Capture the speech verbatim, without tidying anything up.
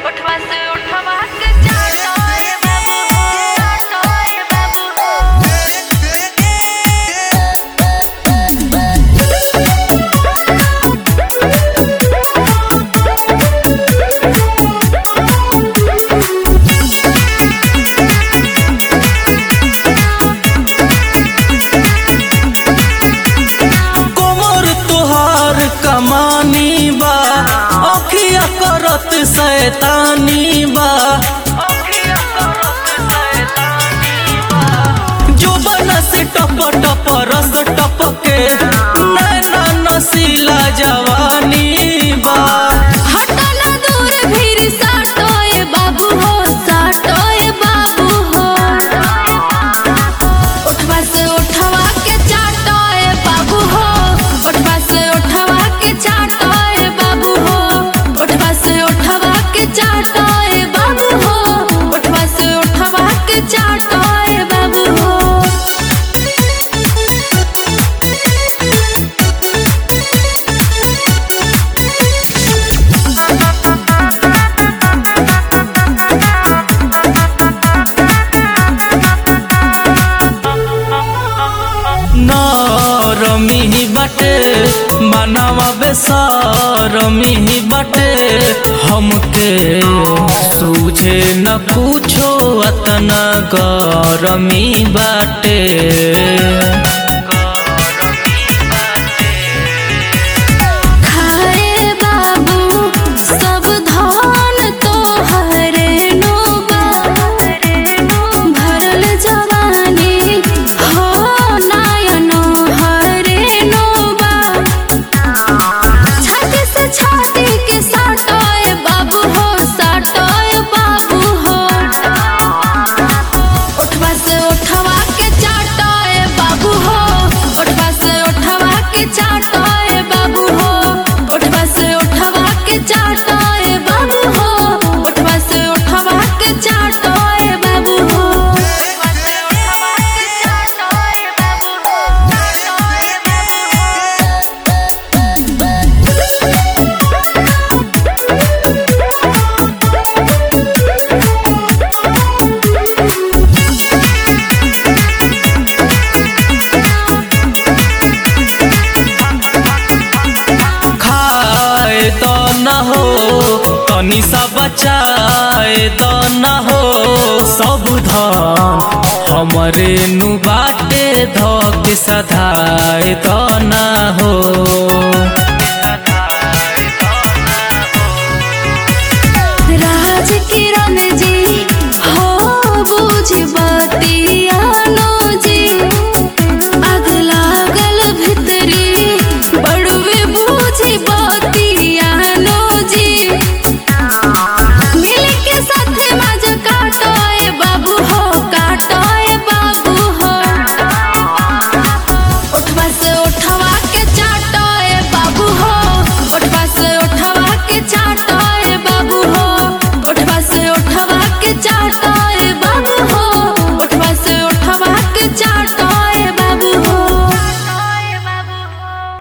उठवा से उठवा के चाटोए बाबू चाटोए कोमर तुहार कमानी बा अखिया करत शैतानी बा जुबान से टप टप रस टपके नैना नसीला जवानी बा हटा ना दूर भीर साटोए बाबू हो साटोए बाबू हो उठवा से उठवा के चाटोए बाबू हो उठवा से उठवा के चाटोए बाबू हो उठवा से उठवा के चाटोए बाबू हो उठवा से उठवा के चाटोए बाबू हो नरमी बाटे मनवा बेसरमी बाटे हमके सूझे न कुछो अतना गरमी बाटे खाए बाबू सब धन तोहरे नुबा भरल जवानी हो नयनो हरे नुबा छाती से छाती के साटोए बाबू हो साटोए बाबू हो उठवा से उठवा के चाटोए बाबू हो उठवा से उठवा के चाटोए बाबू हो उठवा से उठवा के चाटोए बाबू हो उठवा से उठवा के चाटोए बाबू हो उठवा से उठवा के चाटोए बाबू हो खाए तो न हो तनी सा बचाए तो न हो सब धन हमरे नु बाटे धक सधाए तो न हो।